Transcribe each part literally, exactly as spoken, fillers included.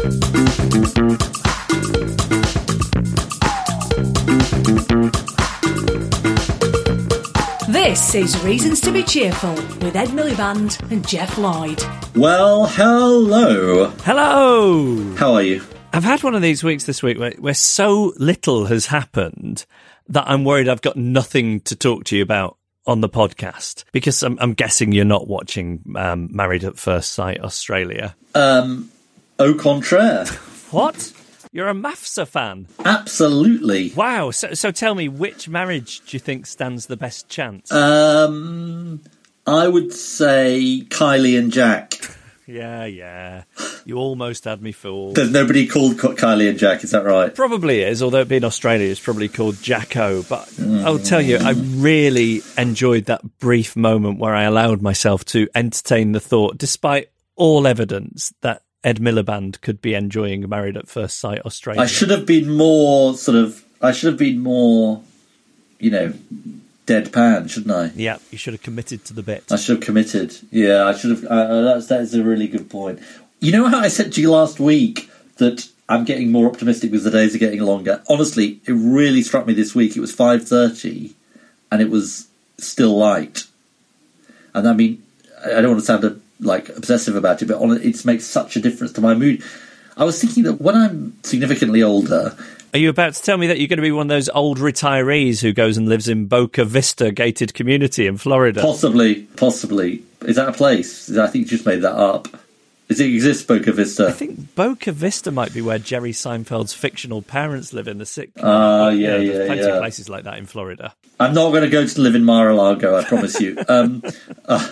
This is Reasons to be Cheerful with Ed Miliband and Jeff Lloyd. Well, hello. Hello. How are you? I've had one of these weeks this week where, where so little has happened that I'm worried I've got nothing to talk to you about on the podcast, because I'm, I'm guessing you're not watching um, Married at First Sight Australia. Um, au contraire. What? You're a MAFSA fan? Absolutely. Wow. So, so tell me, which marriage do you think stands the best chance? Um, I would say Kylie and Jack. Yeah, yeah. You almost had me fooled. There's nobody called Kylie and Jack, is that right? Probably is, although it being Australia, it's probably called Jacko. But mm. I'll tell you, I really enjoyed that brief moment where I allowed myself to entertain the thought, despite all evidence, that Ed Miliband could be enjoying Married at First Sight Australia. I should have been more sort of, I should have been more, you know, deadpan, shouldn't I? Yeah, you should have committed to the bit. I should have committed. Yeah, I should have. Uh, that's that is a really good point. You know how I said to you last week that I'm getting more optimistic as the days are getting longer? Honestly, it really struck me this week. It was five thirty and it was still light. And I mean, I don't want to sound like obsessive about it, but it makes such a difference to my mood. I was thinking that when I'm significantly older... Are you about to tell me that you're going to be one of those old retirees who goes and lives in Boca Vista gated community in Florida? Possibly, possibly. Is that a place? I think you just made that up. Does it exist, Boca Vista? I think Boca Vista might be where Jerry Seinfeld's fictional parents live in the sitcom. Ah, uh, yeah, you know, yeah, There's plenty yeah. of places like that in Florida. I'm not going to go to live in Mar-a-Lago, I promise you. um, uh,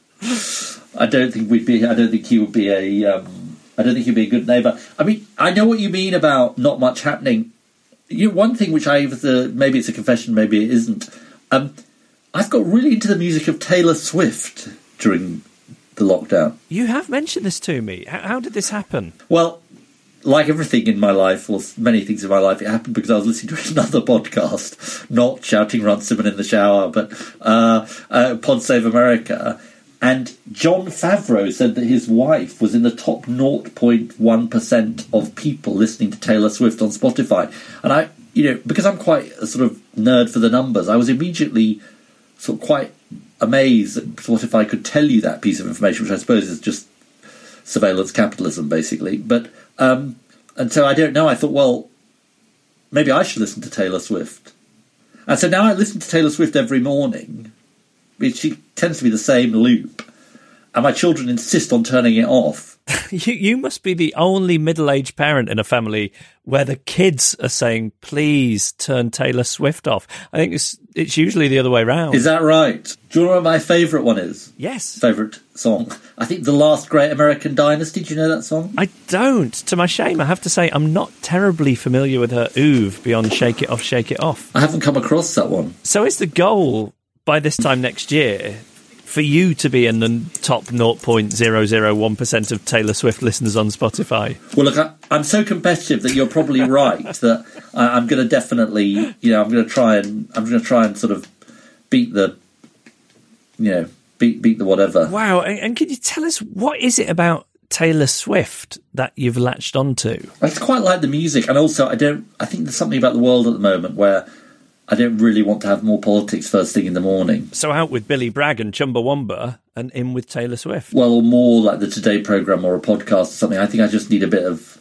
I don't think we'd be. I don't think he would be a. Um, I don't think he'd be a good neighbour. I mean, I know what you mean about not much happening. You know, one thing which I either, maybe it's a confession, maybe it isn't. Um, I've got really into the music of Taylor Swift during the lockdown. You have mentioned this to me. How, how did this happen? Well, like everything in my life, or many things in my life, it happened because I was listening to another podcast, not Shouting Runciman in the Shower, but uh, uh, Pod Save America. And Jon Favreau said that his wife was in the top zero point one percent of people listening to Taylor Swift on Spotify. And I, you know, because I'm quite a sort of nerd for the numbers, I was immediately sort of quite amazed that Spotify could tell you that piece of information, which I suppose is just surveillance capitalism, basically. But, um, and so I don't know, I thought, well, maybe I should listen to Taylor Swift. And so now I listen to Taylor Swift every morning. She tends to be the same loop, and my children insist on turning it off. you, you must be the only middle-aged parent in a family where the kids are saying, please turn Taylor Swift off. I think it's it's usually the other way round. Is that right? Do you know what my favourite one is? Yes. Favourite song? I think The Last Great American Dynasty. Do you know that song? I don't. To my shame, I have to say I'm not terribly familiar with her oeuvre beyond Shake It Off, Shake It Off. I haven't come across that one. So is the goal by this time next year for you to be in the top zero point zero zero one percent of Taylor Swift listeners on Spotify? Well, look, I, I'm so competitive that you're probably right that I, I'm going to definitely, you know, I'm going to try and I'm going to try and sort of beat the, you know, beat beat the whatever. Wow! And, and can you tell us what is it about Taylor Swift that you've latched onto? I just quite like the music, and also I don't. I think there's something about the world at the moment where I don't really want to have more politics first thing in the morning. So out with Billy Bragg and Chumbawamba and in with Taylor Swift. Well, more like the Today programme or a podcast or something. I think I just need a bit of...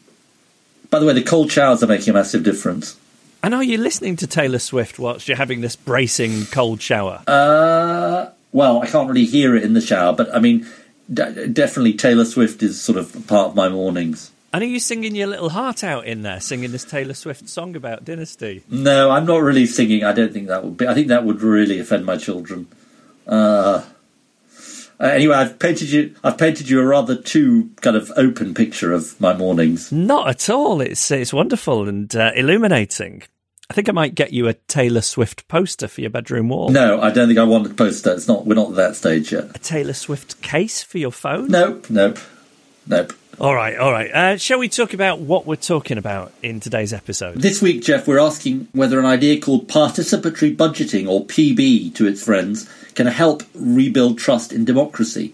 By the way, the cold showers are making a massive difference. And are you listening to Taylor Swift whilst you're having this bracing cold shower? Uh, well, I can't really hear it in the shower, but I mean, d- definitely Taylor Swift is sort of part of my mornings. And are you singing your little heart out in there, singing this Taylor Swift song about Dynasty? No, I'm not really singing. I don't think that would be... I think that would really offend my children. Uh, anyway, I've painted you I've painted you a rather too kind of open picture of my mornings. Not at all. It's it's wonderful and uh, illuminating. I think I might get you a Taylor Swift poster for your bedroom wall. No, I don't think I want a poster. It's not. We're not at that stage yet. A Taylor Swift case for your phone? Nope, nope, nope. All right, all right. Uh, shall we talk about what we're talking about in today's episode? This week, Jeff, we're asking whether an idea called participatory budgeting, or P B to its friends, can help rebuild trust in democracy.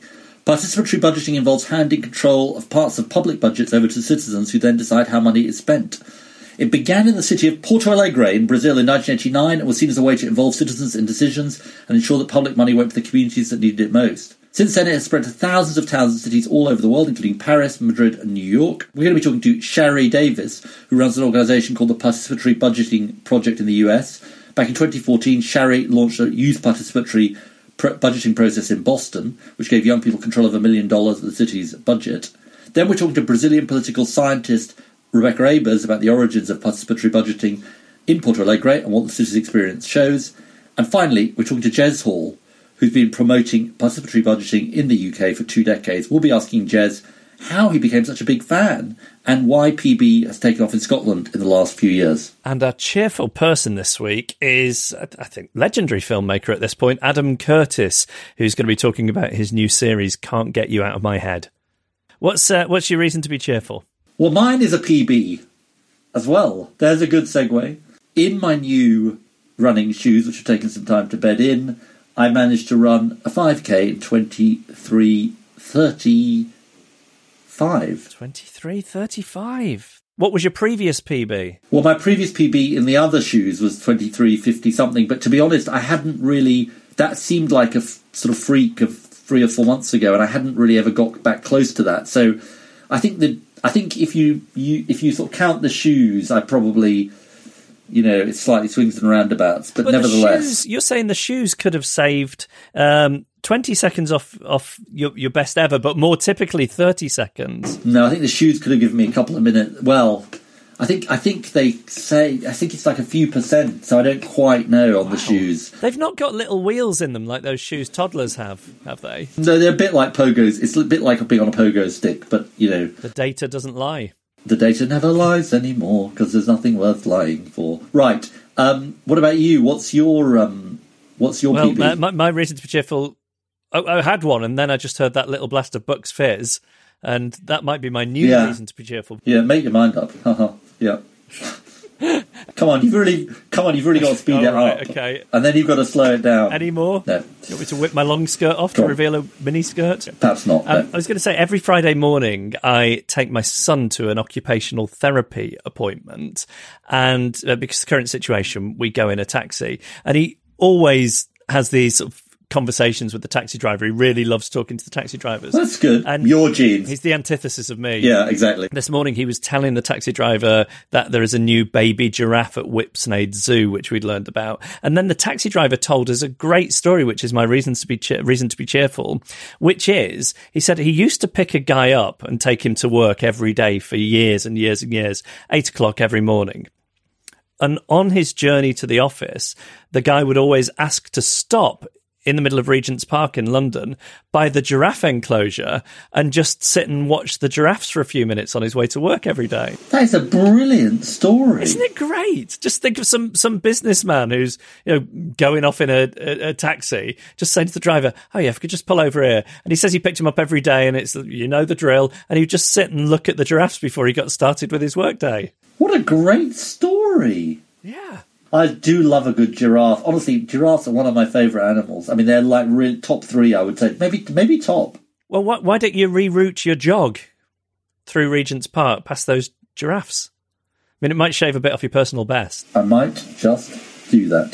Participatory budgeting involves handing control of parts of public budgets over to citizens who then decide how money is spent. It began in the city of Porto Alegre in Brazil in nineteen eighty-nine and was seen as a way to involve citizens in decisions and ensure that public money went to the communities that needed it most. Since then, it has spread to thousands of towns and cities all over the world, including Paris, Madrid and New York. We're going to be talking to Shari Davis, who runs an organisation called the Participatory Budgeting Project in the U S. Back in twenty fourteen, Shari launched a youth participatory pr- budgeting process in Boston, which gave young people control of a million dollars of the city's budget. Then we're talking to Brazilian political scientist Rebecca Abers about the origins of participatory budgeting in Porto Alegre and what the city's experience shows. And finally, we're talking to Jez Hall, who's been promoting participatory budgeting in the U K for two decades. We'll be asking Jez how he became such a big fan and why P B has taken off in Scotland in the last few years. And our cheerful person this week is, I think, legendary filmmaker at this point, Adam Curtis, who's going to be talking about his new series, Can't Get You Out of My Head. What's uh, what's your reason to be cheerful? Well, mine is a P B as well. There's a good segue. In my new running shoes, which have taken some time to bed in, I managed to run a five K in twenty-three thirty-five. twenty-three thirty-five. What was your previous P B? Well, my previous P B in the other shoes was twenty-three fifty something, but to be honest, I hadn't really... That seemed like a f- sort of freak of three or four months ago, and I hadn't really ever got back close to that. So I think that I think if you, you if you sort of count the shoes, I probably... You know, it's slightly swings and roundabouts, but, but nevertheless... Shoes, you're saying the shoes could have saved um, twenty seconds off, off your, your best ever, but more typically thirty seconds. No, I think the shoes could have given me a couple of minutes. Well, I think I think they say... I think it's like a few percent, so I don't quite know on wow. the shoes. They've not got little wheels in them like those shoes toddlers have, have they? No, they're a bit like pogos. It's a bit like being on a pogo stick, but, you know... The data doesn't lie. The data never lies anymore because there's nothing worth lying for. Right. Um, what about you? What's your um, what's your well, P B? Uh, my, my reason to be cheerful, I, I had one, and then I just heard that little blast of Bucks Fizz, and that might be my new yeah. reason to be cheerful. Yeah, make your mind up. yeah. Come on, you've really come on, you've really got to speed oh, it right, up. Okay. And then you've got to slow it down. Any more? No. You want me to whip my long skirt off Go to on. reveal a mini skirt? Perhaps not. Um, no. I was going to say, every Friday morning I take my son to an occupational therapy appointment, and uh, because of the current situation, we go in a taxi, and he always has these sort of conversations with the taxi driver. He really loves talking to the taxi drivers. That's good. And your genes. He's the antithesis of me. Yeah, exactly. This morning he was telling the taxi driver that there is a new baby giraffe at Whipsnade Zoo, which we'd learned about. And then the taxi driver told us a great story, which is my reasons to be che- reason to be cheerful, which is, he said he used to pick a guy up and take him to work every day for years and years and years, eight o'clock every morning. And on his journey to the office, the guy would always ask to stop in the middle of Regent's Park in London by the giraffe enclosure and just sit and watch the giraffes for a few minutes on his way to work every day. That is a brilliant story. Isn't it great? Just think of some some businessman who's, you know, going off in a, a, a taxi, just saying to the driver, oh yeah, if we could just pull over here. And he says he picked him up every day and it's, you know, the drill. And he'd just sit and look at the giraffes before he got started with his workday. What a great story. Yeah. I do love a good giraffe. Honestly, giraffes are one of my favourite animals. I mean, they're like really top three, I would say. Maybe maybe top. Well, why, why don't you reroute your jog through Regent's Park past those giraffes? I mean, it might shave a bit off your personal best. I might just do that.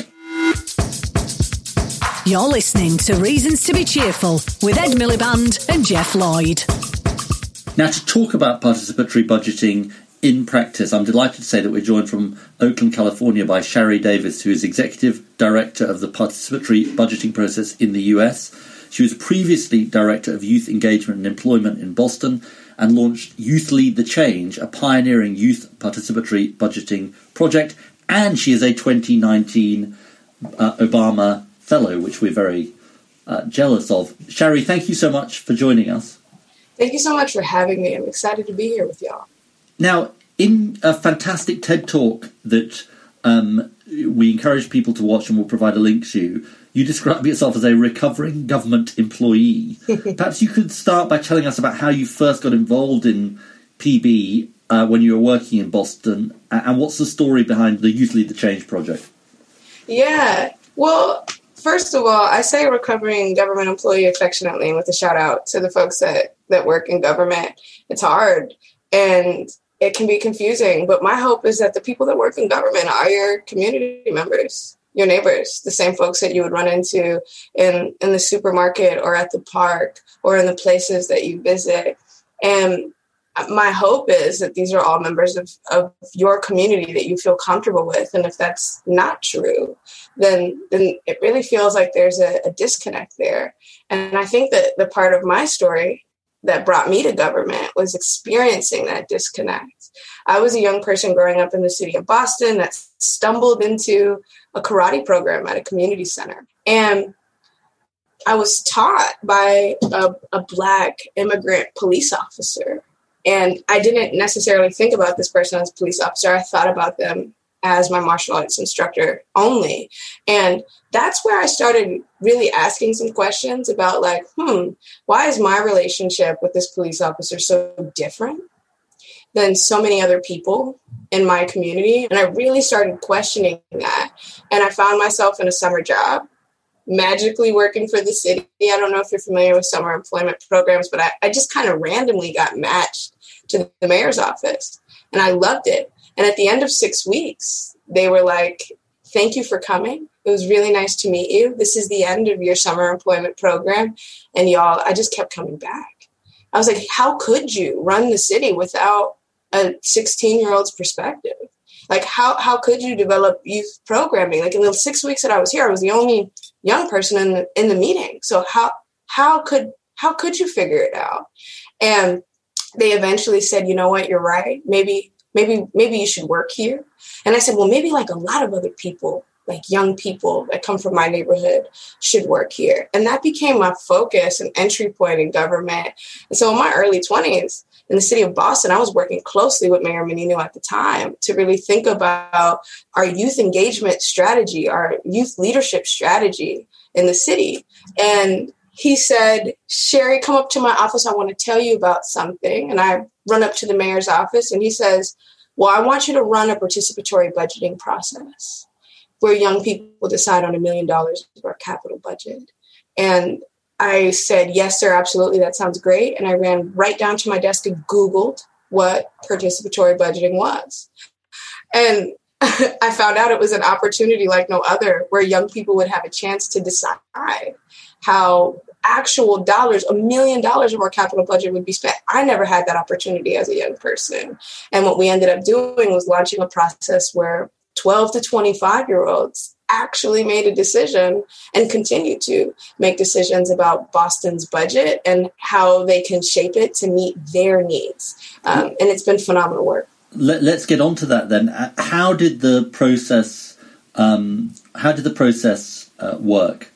You're listening to Reasons to be Cheerful with Ed Miliband and Jeff Lloyd. Now, to talk about participatory budgeting in practice, I'm delighted to say that we're joined from Oakland, California by Shari Davis, who is Executive Director of the Participatory Budgeting Process in the U S. She was previously Director of Youth Engagement and Employment in Boston and launched Youth Lead the Change, a pioneering youth participatory budgeting project. And she is a twenty nineteen uh, Obama Fellow, which we're very uh, jealous of. Shari, thank you so much for joining us. Thank you so much for having me. I'm excited to be here with y'all. Now, in a fantastic TED Talk that um, we encourage people to watch and we'll provide a link to, you describe yourself as a recovering government employee. Perhaps you could start by telling us about how you first got involved in P B uh, when you were working in Boston, and what's the story behind the Youth Lead the Change project? Yeah, well, first of all, I say recovering government employee affectionately and with a shout out to the folks that, that work in government. It's hard and it can be confusing, but my hope is that the people that work in government are your community members, your neighbors, the same folks that you would run into in, in the supermarket or at the park or in the places that you visit. And my hope is that these are all members of, of your community that you feel comfortable with. And if that's not true, then, then it really feels like there's a, a disconnect there. And I think that the part of my story that brought me to government was experiencing that disconnect. I was a young person growing up in the city of Boston that stumbled into a karate program at a community center. And I was taught by a, a Black immigrant police officer. And I didn't necessarily think about this person as a police officer. I thought about them as my martial arts instructor only. And that's where I started really asking some questions about like, hmm, why is my relationship with this police officer so different than so many other people in my community? And I really started questioning that. And I found myself in a summer job, magically working for the city. I don't know if you're familiar with summer employment programs, but I, I just kind of randomly got matched to the mayor's office. And I loved it. And at the end of six weeks, they were like, thank you for coming. It was really nice to meet you. This is the end of your summer employment program. And y'all, I just kept coming back. I was like, how could you run the city without a sixteen-year-old's perspective? Like, how, how could you develop youth programming? Like, in the six weeks that I was here, I was the only young person in the, in the meeting. So how, how could, how could you figure it out? And they eventually said, you know what, you're right. Maybe, maybe, maybe you should work here. And I said, well, maybe like a lot of other people, like young people that come from my neighborhood should work here. And that became my focus and entry point in government. And so in my early twenties in the city of Boston, I was working closely with Mayor Menino at the time to really think about our youth engagement strategy, our youth leadership strategy in the city. And he said, Sherry, come up to my office. I want to tell you about something. And I run up to the mayor's office and he says, well, I want you to run a participatory budgeting process where young people decide on a million dollars of our capital budget. And I said, yes, sir, absolutely. That sounds great. And I ran right down to my desk and Googled what participatory budgeting was. And I found out it was an opportunity like no other where young people would have a chance to decide how actual dollars, a million dollars of our capital budget would be spent. I never had that opportunity as a young person. And what we ended up doing was launching a process where twelve to twenty-five year olds actually made a decision and continue to make decisions about Boston's budget and how they can shape it to meet their needs. Um, and it's been phenomenal work. Let, let's get on to that then. How did the process, um, how did the process uh, work?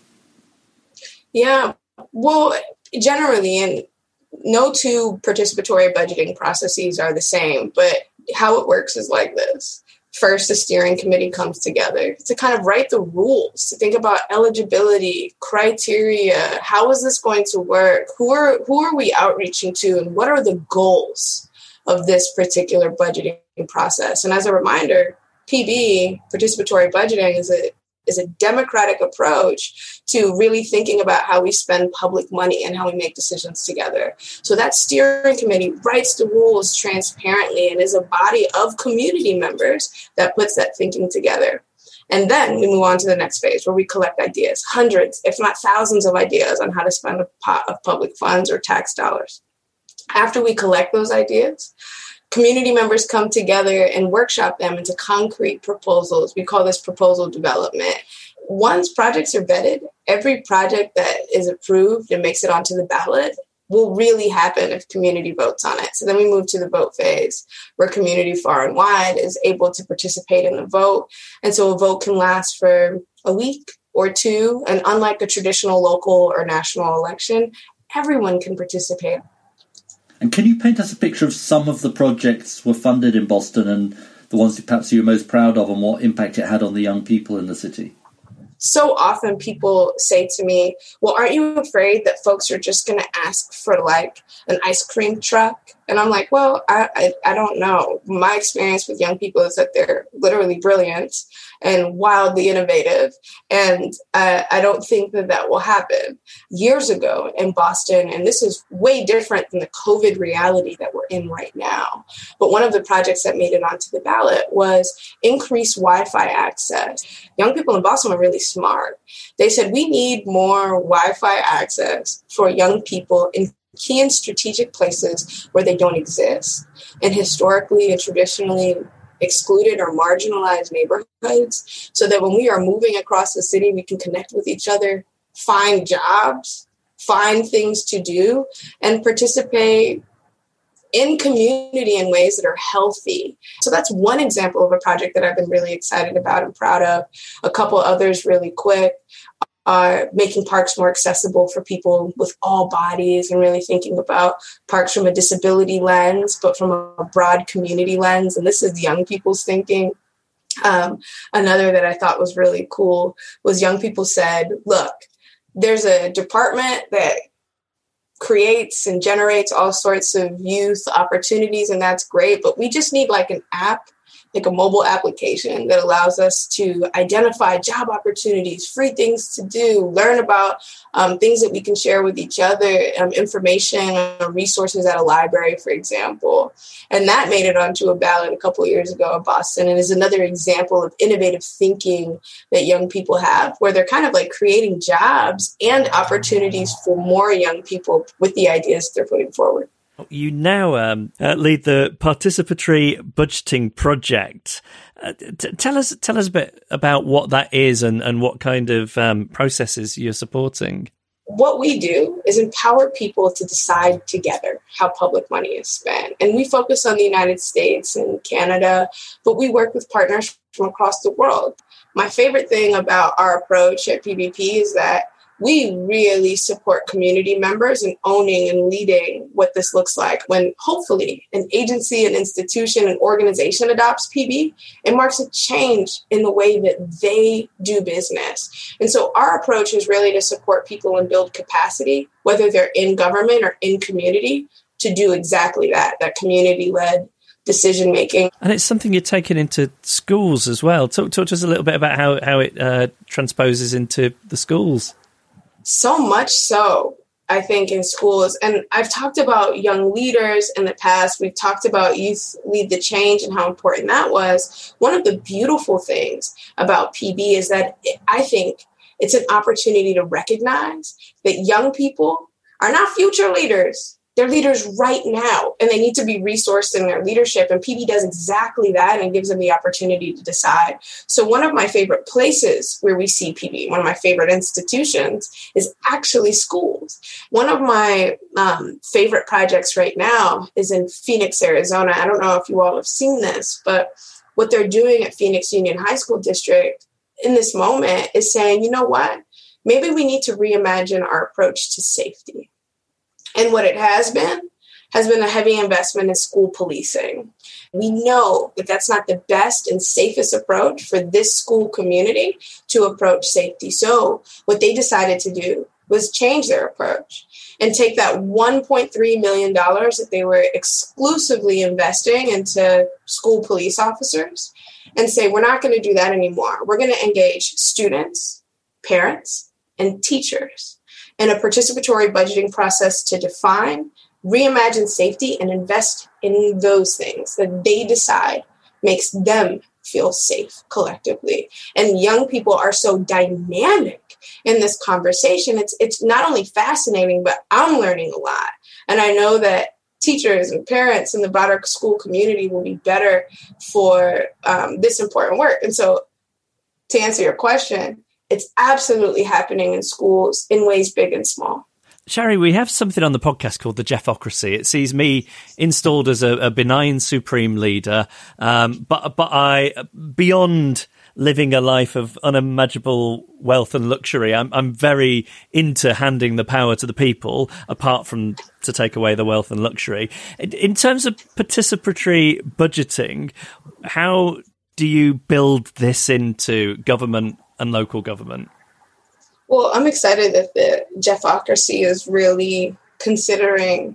Yeah, well, generally, and no two participatory budgeting processes are the same, but how it works is like this. First, the steering committee comes together to kind of write the rules, to think about eligibility, criteria, how is this going to work, who are who are we outreaching to, and what are the goals of this particular budgeting process. And as a reminder, P B, participatory budgeting, is a is a democratic approach to really thinking about how we spend public money and how we make decisions together. So that steering committee writes the rules transparently and is a body of community members that puts that thinking together. And then we move on to the next phase where we collect ideas, hundreds, if not thousands of ideas on how to spend a pot of public funds or tax dollars. After we collect those ideas, community members come together and workshop them into concrete proposals. We call this proposal development. Once projects are vetted, every project that is approved and makes it onto the ballot will really happen if community votes on it. So then we move to the vote phase, where community far and wide is able to participate in the vote. And so a vote can last for a week or two. And unlike a traditional local or national election, everyone can participate. And can you paint us a picture of some of the projects were funded in Boston and the ones that perhaps you were most proud of and what impact it had on the young people in the city? So often people say to me, well, aren't you afraid that folks are just going to ask for like an ice cream truck And I'm like, well, I, I, I don't know. My experience with young people is that they're literally brilliant and wildly innovative. And uh, I don't think that that will happen. Years ago in Boston, and this is way different than the COVID reality that we're in right now, but one of the projects that made it onto the ballot was increase Wi-Fi access. Young people in Boston were really smart. They said, we need more Wi-Fi access for young people in key and strategic places where they don't exist. And historically and traditionally excluded or marginalized neighborhoods, so that when we are moving across the city, we can connect with each other, find jobs, find things to do, and participate in community in ways that are healthy. So that's one example of a project that I've been really excited about and proud of. A couple others really quick are making parks more accessible for people with all bodies and really thinking about parks from a disability lens, but from a broad community lens. And this is young people's thinking. Um, another that I thought was really cool was young people said, look, there's a department that creates and generates all sorts of youth opportunities, and that's great, but we just need like an app, like a mobile application that allows us to identify job opportunities, free things to do, learn about um, things that we can share with each other, um, information or resources at a library, for example. And that made it onto a ballot a couple of years ago in Boston, and is another example of innovative thinking that young people have, where they're kind of like creating jobs and opportunities for more young people with the ideas they're putting forward. You now um, uh, lead the Participatory Budgeting Project. Uh, t- tell us, tell us a bit about what that is and, and what kind of um, processes you're supporting. What we do is empower people to decide together how public money is spent. And we focus on the United States and Canada, but we work with partners from across the world. My favorite thing about our approach at P B P is that we really support community members in owning and leading what this looks like. When hopefully an agency, an institution, an organization adopts P B, it marks a change in the way that they do business. And so our approach is really to support people and build capacity, whether they're in government or in community, to do exactly that, that community-led decision making. And it's something you're taking into schools as well. Talk, talk to us a little bit about how, how it uh, transposes into the schools. So much so, I think, in schools. And I've talked about young leaders in the past. We've talked about youth lead the change and how important that was. One of the beautiful things about P B is that it, I think it's an opportunity to recognize that young people are not future leaders. They're leaders right now, and they need to be resourced in their leadership. And P B does exactly that and gives them the opportunity to decide. So one of my favorite places where we see P B, one of my favorite institutions, is actually schools. One of my um, favorite projects right now is in Phoenix, Arizona. I don't know if you all have seen this, but what they're doing at Phoenix Union High School District in this moment is saying, you know what, maybe we need to reimagine our approach to safety. And what it has been, has been a heavy investment in school policing. We know that that's not the best and safest approach for this school community to approach safety. So what they decided to do was change their approach and take that one point three million dollars that they were exclusively investing into school police officers and say, we're not going to do that anymore. We're going to engage students, parents, and teachers in a participatory budgeting process to define, reimagine safety, and invest in those things that they decide makes them feel safe collectively. And young people are so dynamic in this conversation. It's it's not only fascinating, but I'm learning a lot. And I know that teachers and parents in the broader school community will be better for um, this important work. And so to answer your question, it's absolutely happening in schools in ways big and small. Shari, we have something on the podcast called the Jeffocracy. It sees me installed as a, a benign supreme leader, um, but but I, beyond living a life of unimaginable wealth and luxury, I'm, I'm very into handing the power to the people, apart from to take away the wealth and luxury. In terms of participatory budgeting, how do you build this into government and local government? Well, I'm excited that the Jeffocracy is really considering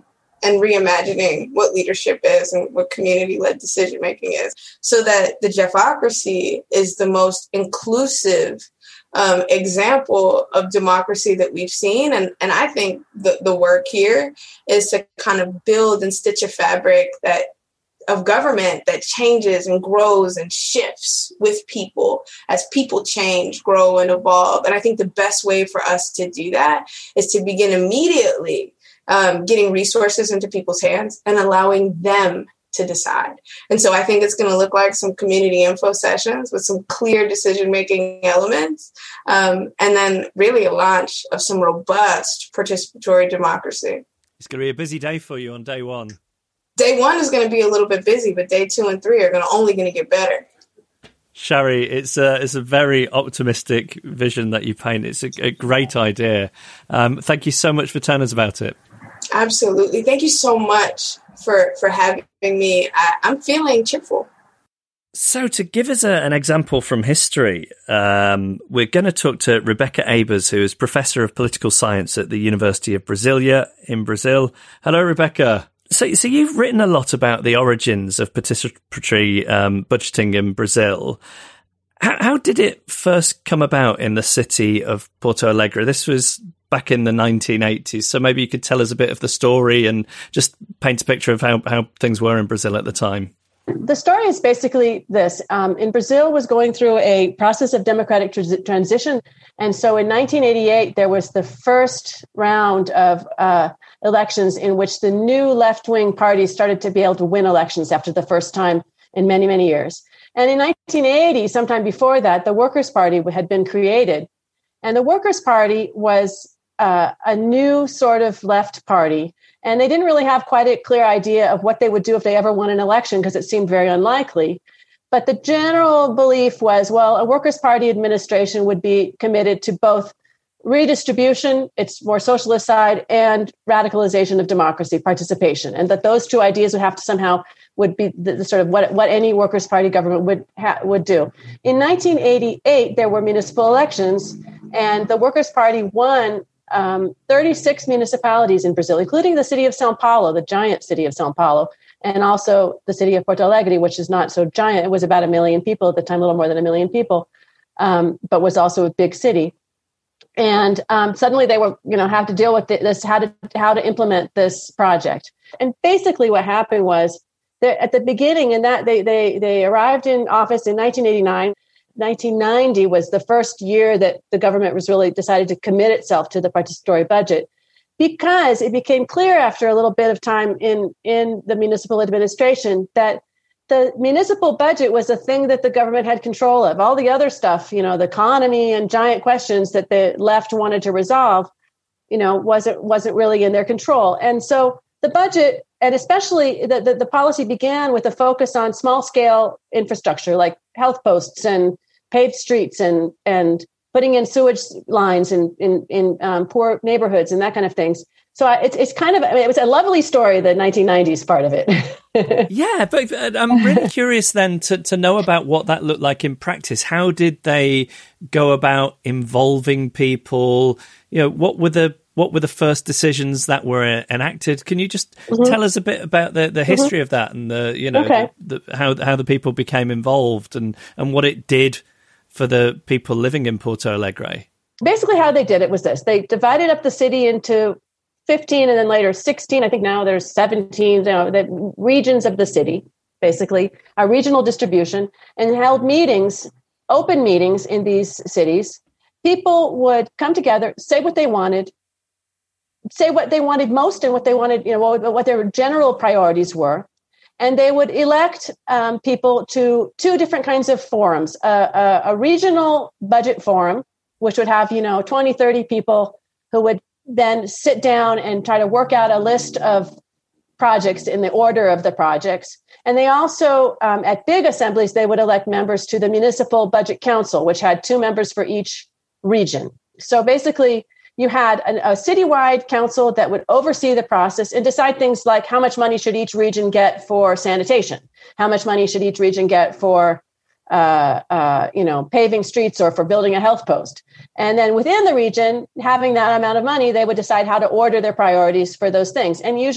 and reimagining what leadership is and what community-led decision-making is, so that the Jeffocracy is the most inclusive um, example of democracy that we've seen. And, and I think the, the work here is to kind of build and stitch a fabric that of government that changes and grows and shifts with people as people change, grow, and evolve. And I think the best way for us to do that is to begin immediately um, getting resources into people's hands and allowing them to decide. And so I think it's going to look like some community info sessions with some clear decision-making elements, um, and then really a launch of some robust participatory democracy. It's going to be a busy day for you on day one. Day one is going to be a little bit busy, but day two and three are going to only going to get better. Shari, it's a, it's a very optimistic vision that you paint. It's a, a great idea. Um, thank you so much for telling us about it. Absolutely. Thank you so much for, for having me. I, I'm feeling cheerful. So to give us a, an example from history, um, we're going to talk to Rebecca Abers, who is Professor of Political Science at the University of Brasilia in Brazil. Hello, Rebecca. So, so you've written a lot about the origins of participatory um, budgeting in Brazil. How, how did it first come about in the city of Porto Alegre? This was back in the nineteen eighties, so maybe you could tell us a bit of the story and just paint a picture of how, how things were in Brazil at the time. The story is basically this. Um, in Brazil was going through a process of democratic tr- transition. And so in nineteen eighty-eight, there was the first round of uh, elections in which the new left-wing parties started to be able to win elections after the first time in many, many years. And in nineteen eighty, sometime before that, the Workers' Party had been created. And the Workers' Party was uh, a new sort of left party. And they didn't really have quite a clear idea of what they would do if they ever won an election, because it seemed very unlikely. But the general belief was, well, a Workers' Party administration would be committed to both redistribution, its more socialist side, and radicalization of democracy, participation, and that those two ideas would have to somehow would be the, the sort of what, what any Workers' Party government would ha- would do. In nineteen eighty-eight, there were municipal elections, and the Workers' Party won um, thirty-six municipalities in Brazil, including the city of São Paulo, the giant city of São Paulo, and also the city of Porto Alegre, which is not so giant. It was about a million people at the time, a little more than a million people, um, but was also a big city. And um, suddenly they were, you know, have to deal with this, how to how to implement this project. And basically, what happened was that at the beginning, in that they they they arrived in office in nineteen eighty-nine. nineteen ninety was the first year that the government was really decided to commit itself to the participatory budget, because it became clear after a little bit of time in in the municipal administration that the municipal budget was a thing that the government had control of. All the other stuff, you know, the economy and giant questions that the left wanted to resolve, you know, wasn't wasn't really in their control. And so the budget, and especially the, the, the policy began with a focus on small scale infrastructure like health posts and paved streets and and putting in sewage lines in in, in um, poor neighborhoods and that kind of things. So I, it's it's kind of, I mean, it was a lovely story, the nineteen nineties part of it. Yeah, but I'm really curious then to, to know about what that looked like in practice. How did they go about involving people? You know, what were the what were the first decisions that were enacted? Can you just mm-hmm. tell us a bit about the, the history mm-hmm. of that and the you know okay. the, the, how how the people became involved and, and what it did for the people living in Porto Alegre? Basically, how they did it was this: they divided up the city into fifteen and then later sixteen. I think now there's seventeen, you know, the regions of the city, basically a regional distribution, and held meetings, open meetings in these cities. People would come together, say what they wanted, say what they wanted most and what they wanted, you know, what, what their general priorities were. And they would elect um, people to two different kinds of forums, uh, a, a regional budget forum, which would have, you know, twenty, thirty people who would then sit down and try to work out a list of projects in the order of the projects. And they also, um, at big assemblies, they would elect members to the Municipal Budget Council, which had two members for each region. So basically, you had an, a citywide council that would oversee the process and decide things like how much money should each region get for sanitation? How much money should each region get for Uh, uh, you know, paving streets or for building a health post? And then within the region, having that amount of money, they would decide how to order their priorities for those things. And usually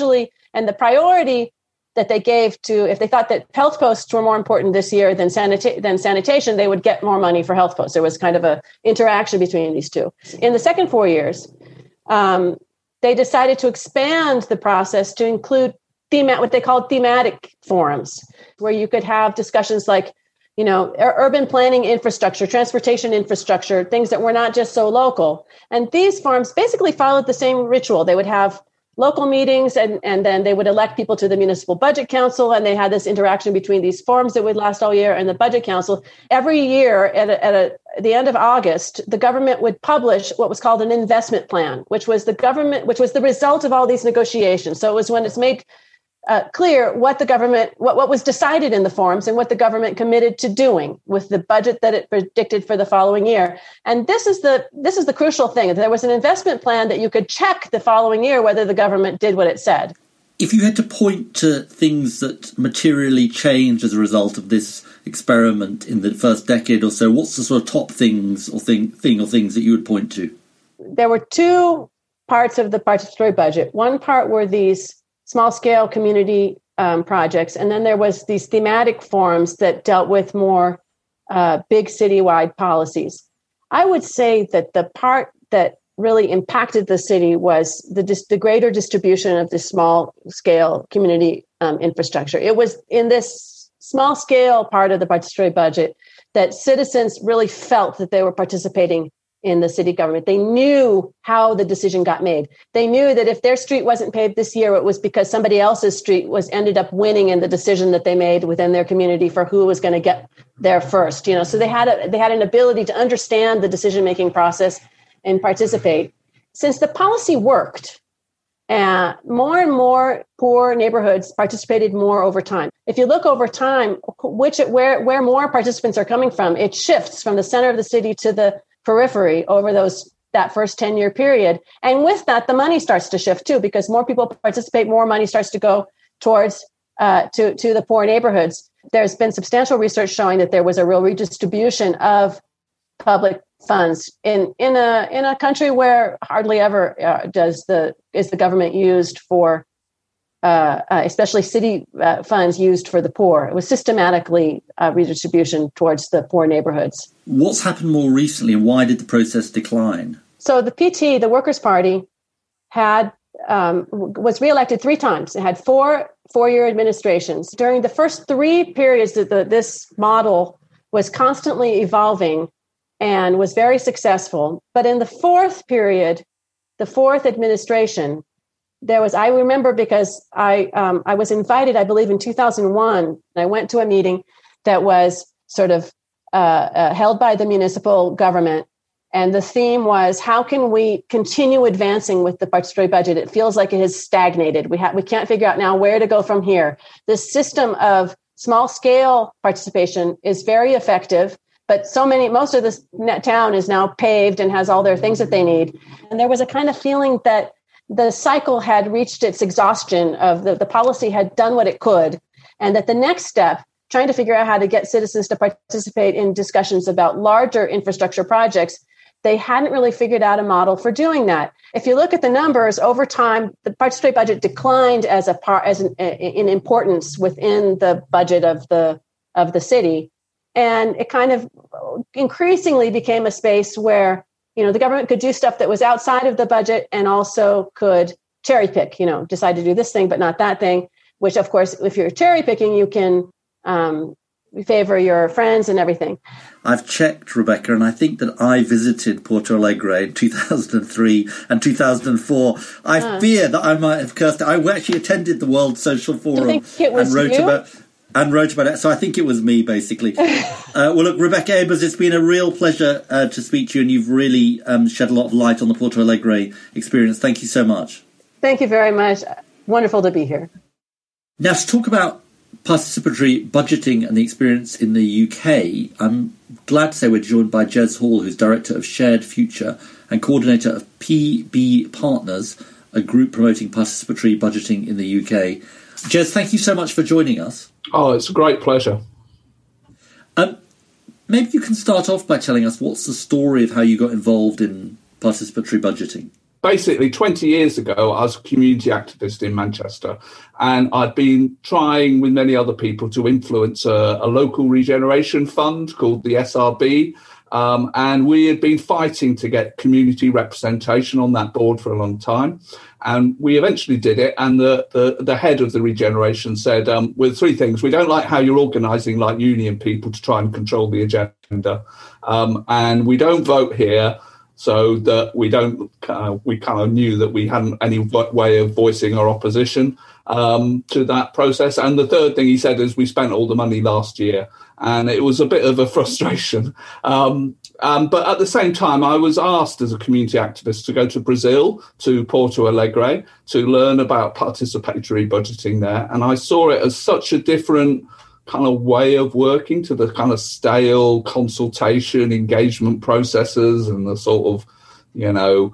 And the priority that they gave to, if they thought that health posts were more important this year than, sanita- than sanitation, they would get more money for health posts. There was kind of a interaction between these two. In the second four years, um, they decided to expand the process to include thema- what they called thematic forums, where you could have discussions like, you know, urban planning infrastructure, transportation infrastructure, things that were not just so local. And these forums basically followed the same ritual. They would have local meetings, and, and then they would elect people to the municipal budget council, and they had this interaction between these forums that would last all year and the budget council. Every year at, a, at, a, at the end of August, the government would publish what was called an investment plan, which was the government, which was the result of all these negotiations. So it was when it's made Uh, clear what the government, what, what was decided in the forums and what the government committed to doing with the budget that it predicted for the following year. And this is the this is the crucial thing. There was an investment plan that you could check the following year whether the government did what it said. If you had to point to things that materially changed as a result of this experiment in the first decade or so, what's the sort of top things or thing, thing or things that you would point to? There were two parts of the participatory budget. One part were these small-scale community um, projects, and then there was these thematic forums that dealt with more uh, big citywide policies. I would say that the part that really impacted the city was the, dis- the greater distribution of the small-scale community um, infrastructure. It was in this small-scale part of the participatory budget that citizens really felt that they were participating in the city government. They knew how the decision got made. They knew that if their street wasn't paved this year, it was because somebody else's street was ended up winning in the decision that they made within their community for who was going to get there first. You know, so they had a, they had an ability to understand the decision-making process and participate. Since the policy worked, uh, more and more poor neighborhoods participated more over time. If you look over time, which where where more participants are coming from, it shifts from the center of the city to the periphery over those that first ten-year period. And with that, the money starts to shift too, because more people participate, more money starts to go towards uh, to, to the poor neighborhoods. There's been substantial research showing that there was a real redistribution of public funds in, in a in a country where hardly ever uh, does the is the government used for Uh, uh, especially city uh, funds used for the poor. It was systematically uh, redistribution towards the poor neighborhoods. What's happened more recently, and why did the process decline? So the P T, the Workers' Party, had um, was reelected three times. It had four four-year administrations. During the first three periods, that the, this model was constantly evolving and was very successful. But in the fourth period, the fourth administration, there was, I remember because I um, I was invited, I believe in two thousand one, and I went to a meeting that was sort of uh, uh, held by the municipal government. And the theme was, how can we continue advancing with the participatory budget? It feels like it has stagnated. We ha- we can't figure out now where to go from here. This system of small scale participation is very effective, but so many, most of this town is now paved and has all their things that they need. And there was a kind of feeling that the cycle had reached its exhaustion of the, the policy had done what it could, and that the next step, trying to figure out how to get citizens to participate in discussions about larger infrastructure projects, they hadn't really figured out a model for doing that. If you look at the numbers over time, the participatory budget declined as a part as an, in importance within the budget of the of the city, and it kind of increasingly became a space where, you know, the government could do stuff that was outside of the budget and also could cherry pick, you know, decide to do this thing, but not that thing, which, of course, if you're cherry picking, you can um, favor your friends and everything. I've checked, Rebecca, and I think that I visited Porto Alegre in two thousand three and two thousand four. I uh, fear that I might have cursed it. I actually attended the World Social Forum you think it was and wrote you? about And wrote about it. So I think it was me, basically. uh, well, look, Rebecca Abers, it's been a real pleasure uh, to speak to you, and you've really um, shed a lot of light on the Porto Alegre experience. Thank you so much. Thank you very much. Wonderful to be here. Now, to talk about participatory budgeting and the experience in the U K, I'm glad to say we're joined by Jez Hall, who's Director of Shared Future and Coordinator of P B Partners, a group promoting participatory budgeting in the U K. Jez, thank you so much for joining us. Oh, it's a great pleasure. Um, maybe you can start off by telling us what's the story of how you got involved in participatory budgeting. basically twenty years ago, I was a community activist in Manchester, and I'd been trying with many other people to influence a, a local regeneration fund called the S R B. Um, and we had been fighting to get community representation on that board for a long time. And we eventually did it. And the, the, the head of the regeneration said, um, with three things: we don't like how you're organising like union people to try and control the agenda. Um, and we don't vote here, so that we don't, uh, we kind of knew that we hadn't any way of voicing our opposition um, to that process. And the third thing he said is we spent all the money last year. And it was a bit of a frustration. Um, um, but at the same time, I was asked as a community activist to go to Brazil, to Porto Alegre, to learn about participatory budgeting there. And I saw it as such a different kind of way of working to the kind of stale consultation, engagement processes and the sort of, you know,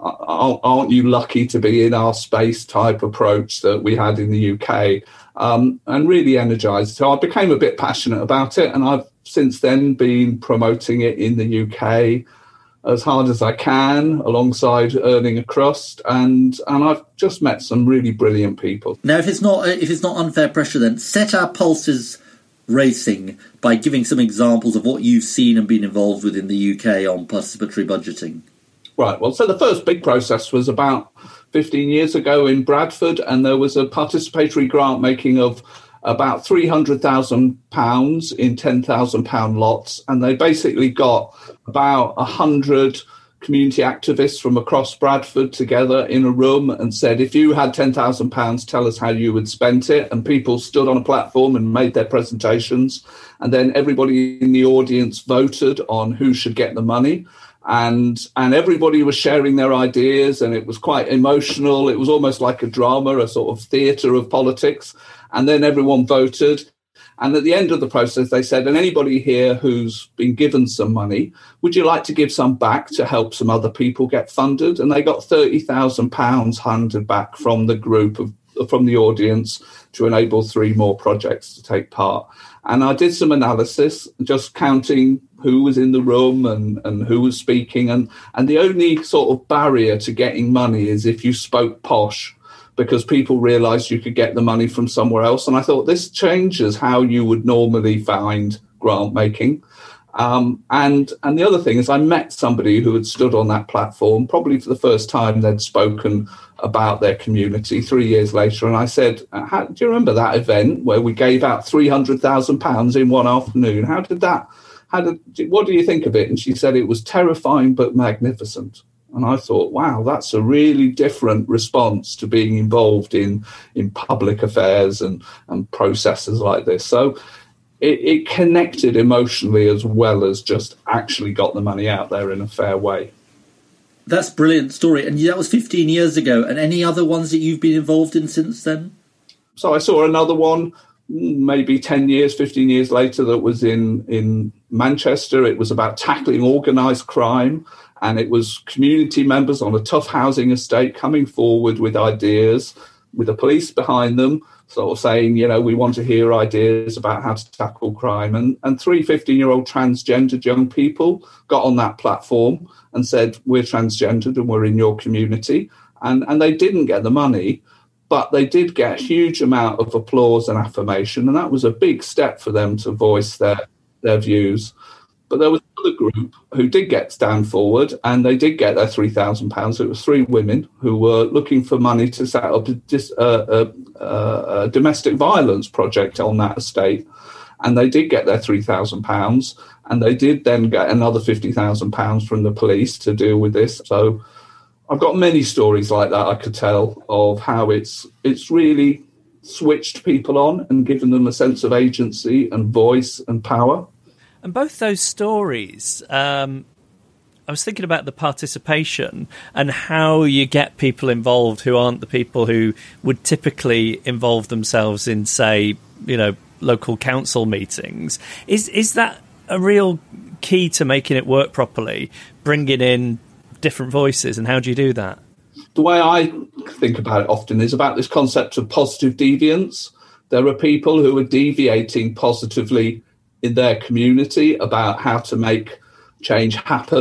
aren't you lucky to be in our space type approach that we had in the U K. Um, and really energised. So I became a bit passionate about it, and I've since then been promoting it in the U K as hard as I can, alongside earning a crust, and and I've just met some really brilliant people. Now, if it's not if it's not unfair pressure, then set our pulses racing by giving some examples of what you've seen and been involved with in the U K on participatory budgeting. Right. Well, so the first big process was about fifteen years ago in Bradford, and there was a participatory grant making of about three hundred thousand pounds in ten thousand pound lots. And they basically got about one hundred community activists from across Bradford together in a room and said, if you had ten thousand pounds, tell us how you would spend it. And people stood on a platform and made their presentations. And then everybody in the audience voted on who should get the money. And and everybody was sharing their ideas, and it was quite emotional. It was almost like a drama, a sort of theatre of politics. And then everyone voted. And at the end of the process, they said, and anybody here who's been given some money, would you like to give some back to help some other people get funded? And they got thirty thousand pounds handed back from the group, of from the audience, to enable three more projects to take part. And I did some analysis, just counting who was in the room and, and who was speaking. And, and the only sort of barrier to getting money is if you spoke posh, because people realised you could get the money from somewhere else. And I thought this changes how you would normally find grant making. Um, and and the other thing is I met somebody who had stood on that platform, probably for the first time they'd spoken about their community three years later. And I said, how, do you remember that event where we gave out three hundred thousand pounds in one afternoon? How did that, how did, what do you think of it? And she said it was terrifying but magnificent. And I thought, wow, that's a really different response to being involved in, in public affairs and, and processes like this. So it, it connected emotionally as well as just actually got the money out there in a fair way. That's a brilliant story. And that was fifteen years ago. And any other ones that you've been involved in since then? So I saw another one maybe ten years, fifteen years later that was in, in Manchester. It was about tackling organised crime. And it was community members on a tough housing estate coming forward with ideas, with the police behind them, sort of saying, you know, we want to hear ideas about how to tackle crime. And, and three fifteen-year-old transgendered young people got on that platform and said, we're transgendered and we're in your community. And, and they didn't get the money, but they did get a huge amount of applause and affirmation. And that was a big step for them to voice their, their views. But there was another group who did get stand forward, and they did get their three thousand pounds. It was three women who were looking for money to set up a, a, a, a domestic violence project on that estate. And they did get their three thousand pounds, and they did then get another fifty thousand pounds from the police to deal with this. So I've got many stories like that I could tell of how it's it's really switched people on and given them a sense of agency and voice and power. And both those stories, um, I was thinking about the participation and how you get people involved who aren't the people who would typically involve themselves in, say, you know, local council meetings. Is is that a real key to making it work properly, bringing in different voices, and how do you do that? The way I think about it often is about this concept of positive deviance. There are people who are deviating positively in their community about how to make change happen.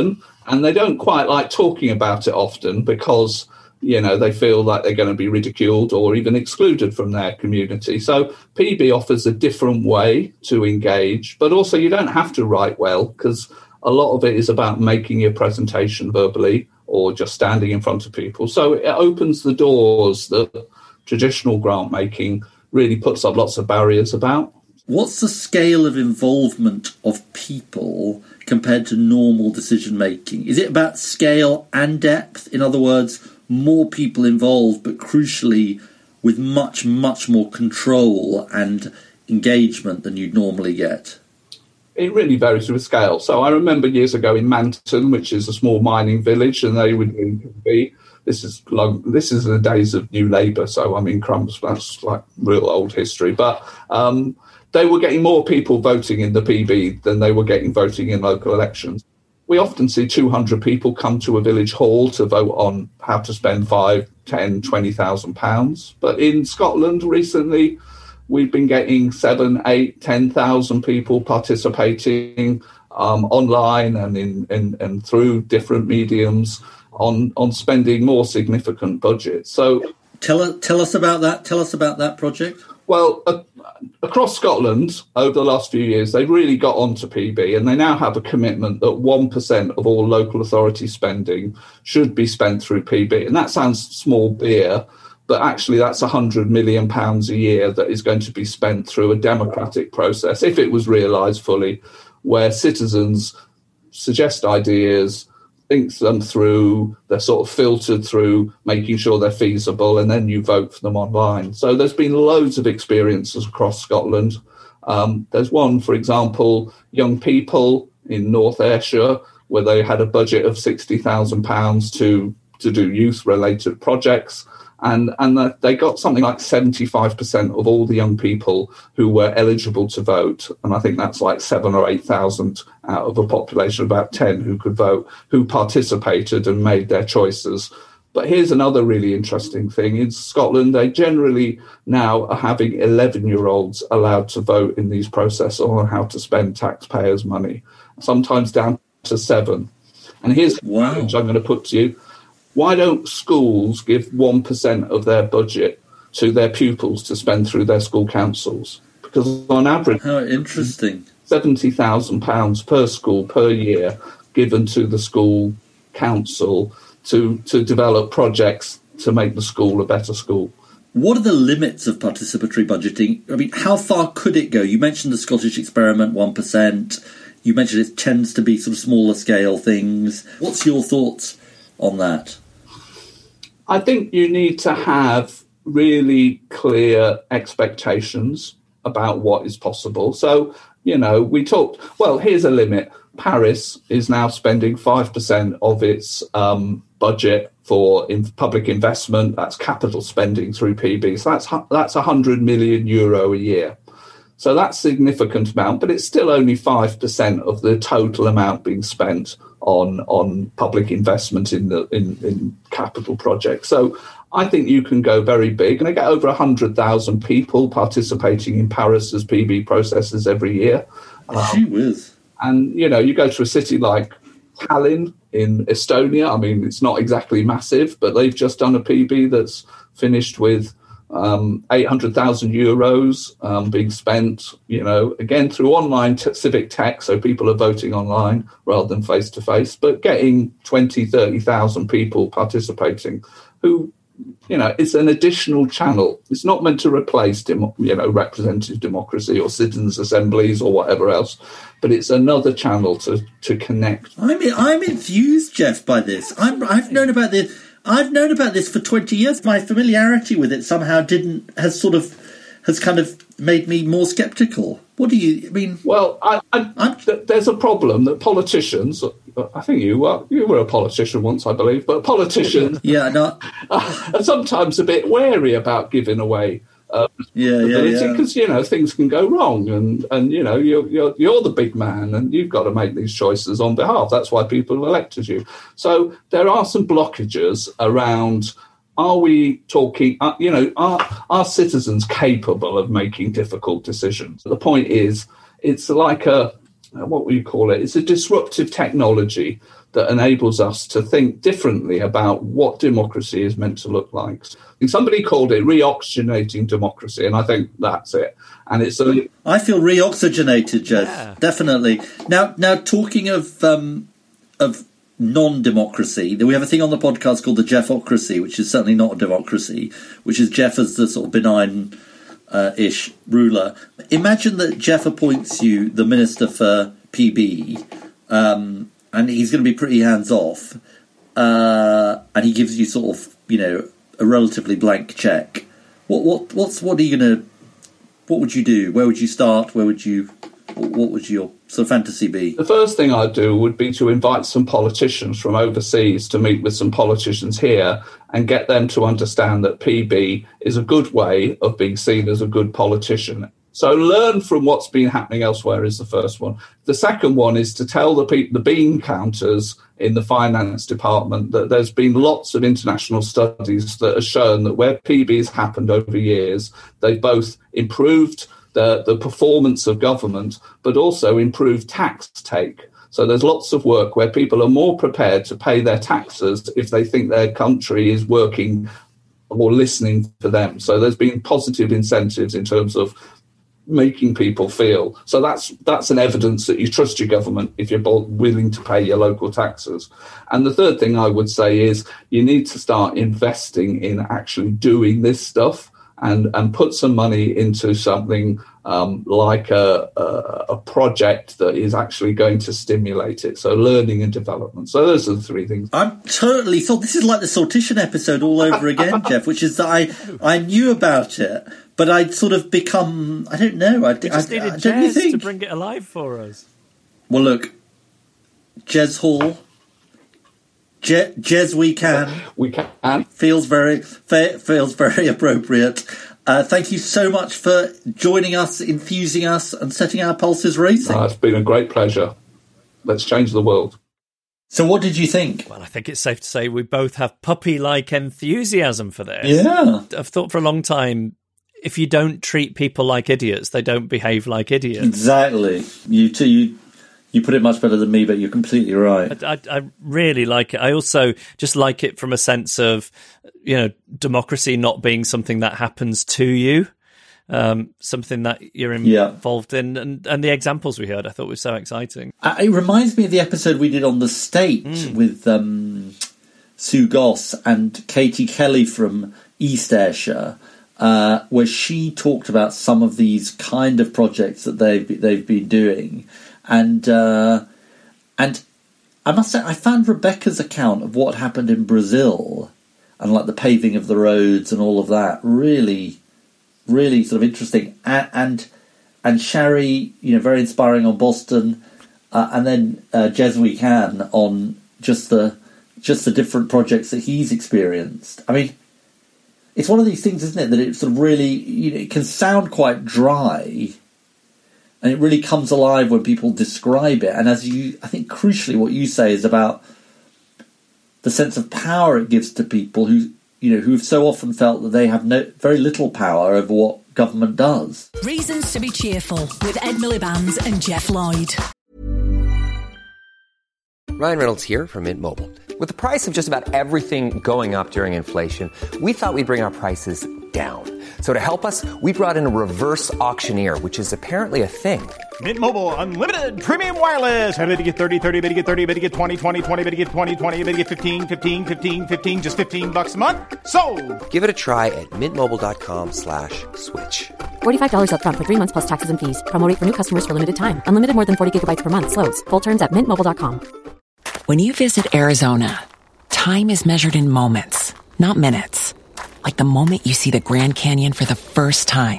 And they don't quite like talking about it often because, you know, they feel like they're going to be ridiculed or even excluded from their community. So P B offers a different way to engage, but also you don't have to write well because a lot of it is about making your presentation verbally or just standing in front of people. So it opens the doors that traditional grant making really puts up lots of barriers about. What's the scale of involvement of people compared to normal decision making? Is it about scale and depth? In other words, more people involved, but crucially with much, much more control and engagement than you'd normally get? It really varies with scale. So I remember years ago in Manton, which is a small mining village, and they were doing P B. This is long, this is the days of New Labour, so I'm in crumbs. That's like real old history. But um, they were getting more people voting in the P B than they were getting voting in local elections. We often see two hundred people come to a village hall to vote on how to spend five, ten, twenty thousand pounds. But in Scotland recently, we've been getting seven, eight, ten thousand people participating um, online and in, in and through different mediums on on spending more significant budgets. So, tell tell us about that. Tell us about that project. Well, uh, across Scotland over the last few years, they've really got onto P B, and they now have a commitment that one percent of all local authority spending should be spent through P B. And that sounds small beer, but actually that's one hundred million pounds a year that is going to be spent through a democratic process, if it was realised fully, where citizens suggest ideas, think them through, they're sort of filtered through, making sure they're feasible, and then you vote for them online. So there's been loads of experiences across Scotland. Um, there's one, for example, Young People in North Ayrshire, where they had a budget of sixty thousand pounds to, to do youth-related projects. And and they got something like seventy-five percent of all the young people who were eligible to vote. And I think that's like seven or eight thousand out of a population of about ten who could vote, who participated and made their choices. But here's another really interesting thing. In Scotland, they generally now are having eleven-year-olds allowed to vote in these processes on how to spend taxpayers' money, sometimes down to seven. And here's the wow. challenge I'm going to put to you. Why don't schools give one percent of their budget to their pupils to spend through their school councils? Because on average, how interesting, seventy thousand pounds per school per year given to the school council to, to develop projects to make the school a better school. What are the limits of participatory budgeting? I mean, how far could it go? You mentioned the Scottish experiment, one percent. You mentioned it tends to be sort of smaller scale things. What's your thoughts on that? I think you need to have really clear expectations about what is possible. So, you know, we talked, well, here's a limit. Paris is now spending five percent of its um, budget for in public investment. That's capital spending through P B. So that's that's one hundred million euro a year. So that's a significant amount, but it's still only five percent of the total amount being spent on on public investment in the in, in capital projects. So I think you can go very big, and I get over one hundred thousand people participating in Paris's P B processes every year. Gee whiz. And, you know, you go to a city like Tallinn in Estonia. I mean, it's not exactly massive, but they've just done a P B that's finished with um, eight hundred thousand euros um, being spent, you know, again, through online t- civic tech. So people are voting online rather than face to face, but getting twenty, thirty thousand people participating who, you know, it's an additional channel. It's not meant to replace, demo, you know, representative democracy or citizens' assemblies or whatever else, but it's another channel to, to connect. I'm I'm enthused, Jeff, by this. I'm, I've known about this. I've known about this for twenty years. My familiarity with it somehow didn't has sort of has kind of made me more sceptical. What do you I mean? Well, I, I, th- there's a problem that politicians. I think you were you were a politician once, I believe, but politicians, yeah, no, are sometimes a bit wary about giving away. Uh, yeah, yeah, yeah. Because you know things can go wrong, and, and you know you're you're you're the big man, and you've got to make these choices on behalf. That's why people elected you. So there are some blockages around. Are we talking? Uh, you know, are are citizens capable of making difficult decisions? The point is, it's like a what would you call it? It's a disruptive technology that enables us to think differently about what democracy is meant to look like. And somebody called it reoxygenating democracy, and I think that's it. And it's a... I feel reoxygenated, Jez. Yeah. Definitely. Now, now talking of um, of non-democracy, we have a thing on the podcast called the Jeffocracy, which is certainly not a democracy, which is Jeff as the sort of benign uh, ish ruler. Imagine that Jeff appoints you the minister for P B, um, and he's going to be pretty hands-off, uh, and he gives you sort of, you know, a relatively blank check. What what what's what are you going to? What would you do? Where would you start? Where would you? What would your sort of fantasy be? The first thing I'd do would be to invite some politicians from overseas to meet with some politicians here and get them to understand that P B is a good way of being seen as a good politician. So learn from what's been happening elsewhere is the first one. The second one is to tell the pe- the bean counters in the finance department that there's been lots of international studies that have shown that where P B has happened over years, they've both improved the, the performance of government, but also improved tax take. So there's lots of work where people are more prepared to pay their taxes if they think their country is working or listening to them. So there's been positive incentives in terms of making people feel. So that's that's an evidence that you trust your government if you're willing to pay your local taxes. And the third thing I would say is you need to start investing in actually doing this stuff and, and put some money into something um, like a, a, a project that is actually going to stimulate it. So learning and development. So those are the three things. I'm totally thought this is like the Sortition episode all over again, Jeff, which is that I, I knew about it, but I'd sort of become, I don't know. I, we just I, needed I, don't you Jez think? to bring it alive for us. Well, look, Jez Hall, Je, Jez we can. We can. Feels very, fe, feels very appropriate. Uh, thank you so much for joining us, infusing us, and setting our pulses racing. Oh, it's been a great pleasure. Let's change the world. So what did you think? Well, I think it's safe to say we both have puppy-like enthusiasm for this. Yeah. I've thought for a long time, if you don't treat people like idiots, they don't behave like idiots. Exactly. You two, you, you put it much better than me, but you're completely right. I, I, I really like it. I also just like it from a sense of, you know, democracy not being something that happens to you, um, something that you're involved yeah. in. And, and the examples we heard, I thought were so exciting. Uh, it reminds me of the episode we did on The State mm. with um, Sue Goss and Katie Kelly from East Ayrshire, uh, where she talked about some of these kind of projects that they've they've been doing, and uh, and I must say I found Rebecca's account of what happened in Brazil and like the paving of the roads and all of that really, really sort of interesting, and and, and Shari, you know, very inspiring on Boston, uh, and then uh, Jez we can on just the just the different projects that he's experienced. I mean, it's one of these things, isn't it, that it sort of really, you know, it can sound quite dry, and it really comes alive when people describe it. And as you, I think crucially what you say is about the sense of power it gives to people who, you know, who've so often felt that they have no, very little power over what government does. Reasons to be cheerful with Ed Miliband and Jeff Lloyd. Ryan Reynolds here from Mint Mobile. With the price of just about everything going up during inflation, we thought we'd bring our prices down. So to help us, we brought in a reverse auctioneer, which is apparently a thing. Mint Mobile Unlimited Premium Wireless. How to get thirty, thirty, how to get thirty, how to get twenty, twenty, twenty, how to get twenty, twenty, how to get fifteen, fifteen, fifteen, fifteen, just fifteen bucks a month? Sold! Give it a try at mintmobile.com slash switch. forty-five dollars up front for three months plus taxes and fees. Promo rate for new customers for limited time. Unlimited more than forty gigabytes per month. Slows full terms at mint mobile dot com. When you visit Arizona, time is measured in moments, not minutes. Like the moment you see the Grand Canyon for the first time.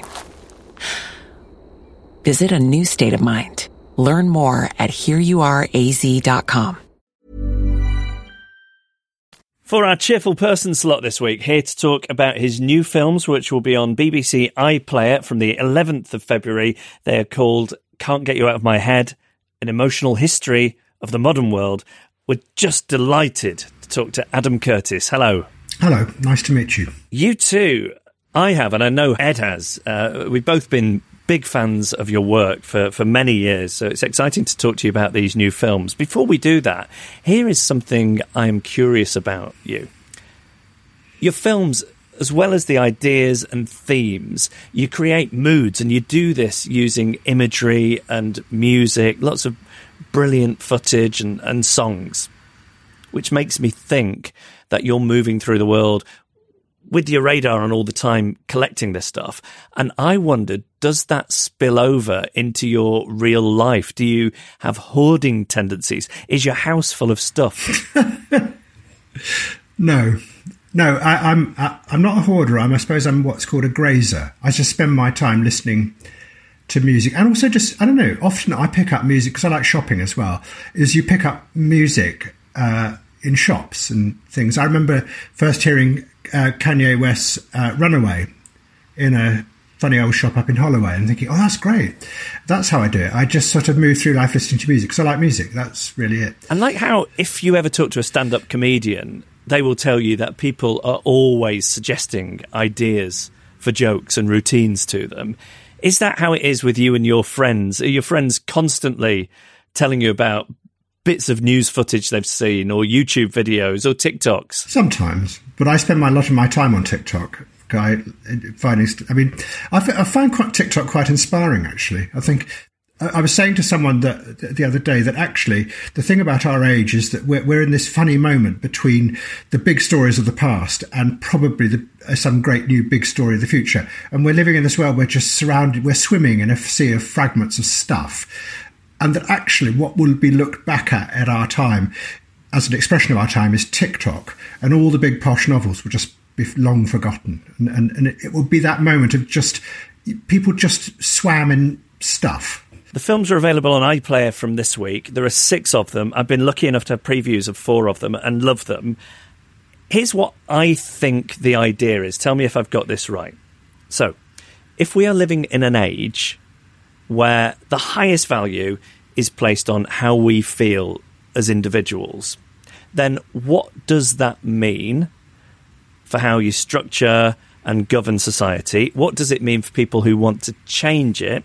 Visit a new state of mind. Learn more at here you are a z dot com. For our cheerful person slot this week, here to talk about his new films, which will be on B B C iPlayer from the eleventh of February. They are called Can't Get You Out of My Head, An Emotional History of the Modern World. We're just delighted to talk to Adam Curtis. Hello. Hello. Nice to meet you. You too. I have, and I know Ed has. Uh, we've both been big fans of your work for, for many years, so it's exciting to talk to you about these new films. Before we do that, here is something I'm curious about you. Your films, as well as the ideas and themes, you create moods, and you do this using imagery and music, lots of brilliant footage and, and songs, which makes me think that you're moving through the world with your radar on all the time, collecting this stuff. And I wondered, does that spill over into your real life? Do you have hoarding tendencies? Is your house full of stuff? No. No, I, I'm I, I'm not a hoarder. I'm, I suppose I'm what's called a grazer. I just spend my time listening to music. And also just, I don't know, often I pick up music, because I like shopping as well, is you pick up music uh, in shops and things. I remember first hearing uh, Kanye West's uh, Runaway in a funny old shop up in Holloway and thinking, oh, that's great. That's how I do it. I just sort of move through life listening to music, because I like music. That's really it. And like how if you ever talk to a stand-up comedian, they will tell you that people are always suggesting ideas for jokes and routines to them. Is that how it is with you and your friends? Are your friends constantly telling you about bits of news footage they've seen, or YouTube videos, or TikToks? Sometimes, but I spend my, a lot of my time on TikTok. I, finding, I mean, I, I find quite, TikTok quite inspiring, actually. I think I was saying to someone that the other day that actually the thing about our age is that we're, we're in this funny moment between the big stories of the past and probably the, uh, some great new big story of the future. And we're living in this world, we're just surrounded, we're swimming in a sea of fragments of stuff. And that actually what will be looked back at at our time as an expression of our time is TikTok, and all the big posh novels will just be long forgotten. And, and, and it will be that moment of just people just swam in stuff. The films are available on iPlayer from this week. There are six of them. I've been lucky enough to have previews of four of them and love them. Here's what I think the idea is. Tell me if I've got this right. So, if we are living in an age where the highest value is placed on how we feel as individuals, then what does that mean for how you structure and govern society? What does it mean for people who want to change it?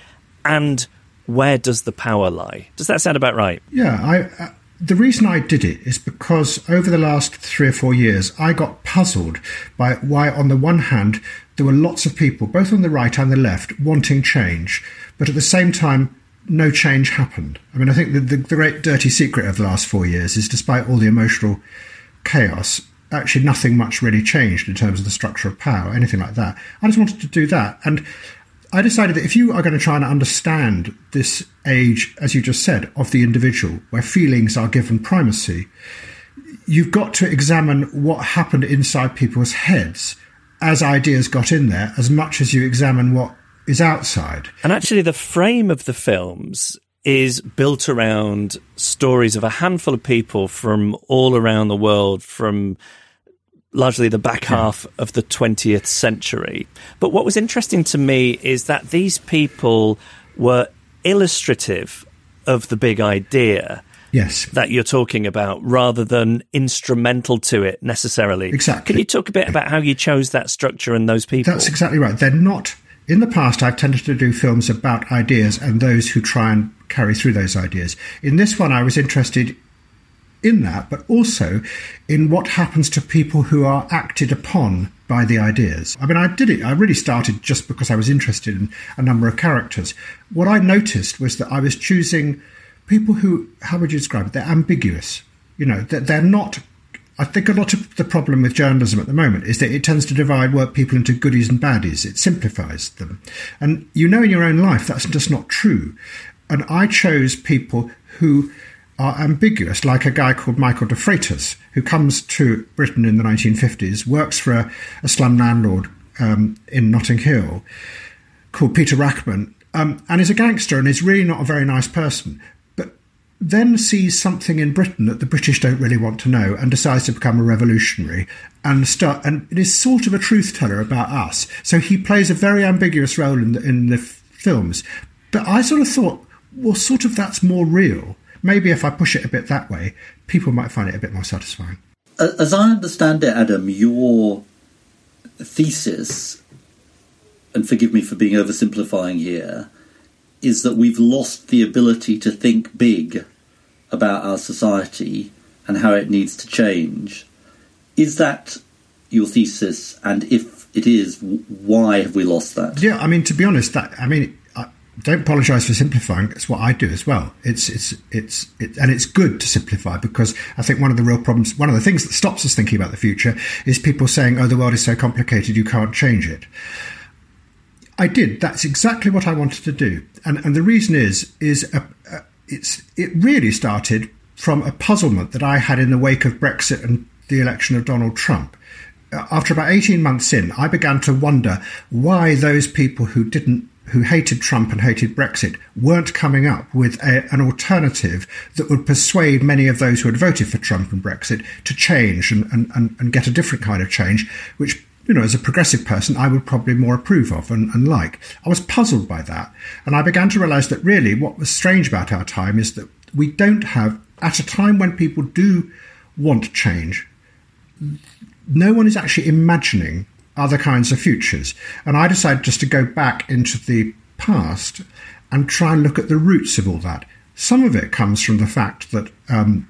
And where does the power lie? Does that sound about right? Yeah, I, uh, the reason I did it is because over the last three or four years, I got puzzled by why, on the one hand, there were lots of people, both on the right and the left, wanting change, but at the same time, no change happened. I mean, I think the, the, the great dirty secret of the last four years is, despite all the emotional chaos, actually nothing much really changed in terms of the structure of power, anything like that. I just wanted to do that. And I decided that if you are going to try and understand this age, as you just said, of the individual, where feelings are given primacy, you've got to examine what happened inside people's heads as ideas got in there, as much as you examine what is outside. And actually, the frame of the films is built around stories of a handful of people from all around the world, from largely the back half of the twentieth century. But what was interesting to me is that these people were illustrative of the big idea yes. that you're talking about, rather than instrumental to it necessarily. Exactly. Can you talk a bit about how you chose that structure and those people? That's exactly right. They're not... In the past, I've tended to do films about ideas and those who try and carry through those ideas. In this one, I was interested in that, but also in what happens to people who are acted upon by the ideas. I mean, I did it, I really started just because I was interested in a number of characters. What I noticed was that I was choosing people who, how would you describe it? They're ambiguous. You know, that they're not... I think a lot of the problem with journalism at the moment is that it tends to divide work people into goodies and baddies. It simplifies them. And you know in your own life that's just not true. And I chose people who are ambiguous, like a guy called Michael de Freitas, who comes to Britain in the nineteen fifties, works for a, a slum landlord um, in Notting Hill called Peter Rackman, um, and is a gangster and is really not a very nice person. Then sees something in Britain that the British don't really want to know and decides to become a revolutionary and start, and it is sort of a truth teller about us. So he plays a very ambiguous role in the, in the f- films. But I sort of thought, well, sort of that's more real. Maybe if I push it a bit that way, people might find it a bit more satisfying. As I understand it, Adam, your thesis and forgive me for being oversimplifying here, is that we've lost the ability to think big about our society and how it needs to change. Is that your thesis? And if it is, why have we lost that? Yeah, I mean, to be honest, that I mean, I don't apologise for simplifying. It's what I do as well. It's it's it's it, and it's good to simplify, because I think one of the real problems, one of the things that stops us thinking about the future, is people saying, "Oh, the world is so complicated, you can't change it." I did. That's exactly what I wanted to do, and and the reason is is a, a, it's it really started from a puzzlement that I had in the wake of Brexit and the election of Donald Trump. After about eighteen months in, I began to wonder why those people who didn't, who hated Trump and hated Brexit, weren't coming up with a, an alternative that would persuade many of those who had voted for Trump and Brexit to change and, and, and, and get a different kind of change, which, you know, as a progressive person, I would probably more approve of and, and like. I was puzzled by that. And I began to realise that really what was strange about our time is that we don't have, at a time when people do want change, no one is actually imagining other kinds of futures. And I decided just to go back into the past and try and look at the roots of all that. Some of it comes from the fact that um,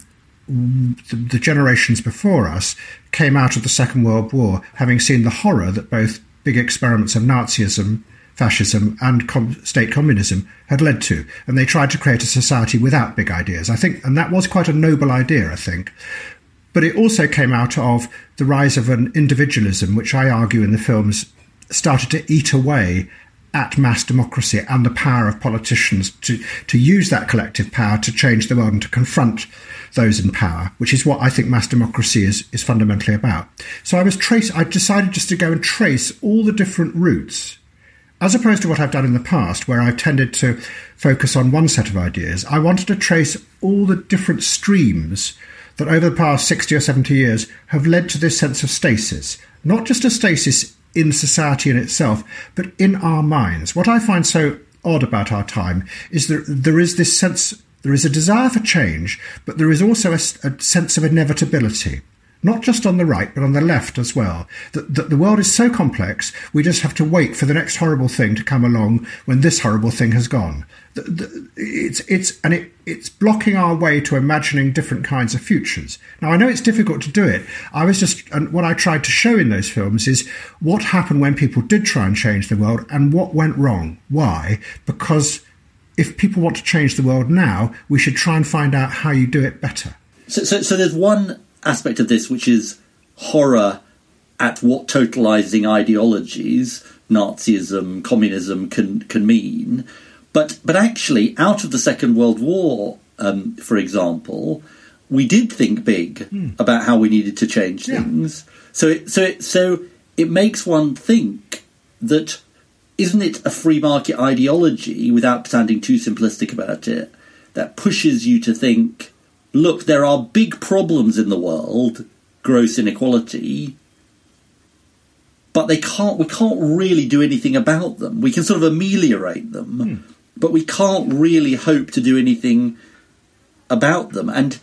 the, the generations before us came out of the Second World War having seen the horror that both big experiments of Nazism, fascism and com- state communism had led to. And they tried to create a society without big ideas, I think. And that was quite a noble idea, I think. But it also came out of the rise of an individualism, which I argue in the films started to eat away at mass democracy and the power of politicians to, to use that collective power to change the world and to confront those in power, which is what I think mass democracy is, is fundamentally about. So I was trace. I decided just to go and trace all the different routes, as opposed to what I've done in the past, where I've tended to focus on one set of ideas. I wanted to trace all the different streams that over the past sixty or seventy years have led to this sense of stasis, not just a stasis in society in itself, but in our minds. What I find so odd about our time is that there is this sense, there is a desire for change, but there is also a, a sense of inevitability, not just on the right, but on the left as well, that, that the world is so complex, we just have to wait for the next horrible thing to come along when this horrible thing has gone. The, the, it's it's and it it's blocking our way to imagining different kinds of futures. Now, I know it's difficult to do it. I was just, and what I tried to show in those films is what happened when people did try and change the world and what went wrong. Why? Because if people want to change the world now, we should try and find out how you do it better. So, so, so there's one aspect of this which is horror at what totalizing ideologies, Nazism, communism can can mean. But but actually, out of the Second World War, um, for example, we did think big mm. about how we needed to change things. Yeah. So it, so it, so it makes one think that, isn't it a free market ideology, without sounding too simplistic about it, that pushes you to think, look, there are big problems in the world, gross inequality, but they can't. We can't really do anything about them. We can sort of ameliorate them. Mm. But we can't really hope to do anything about them. And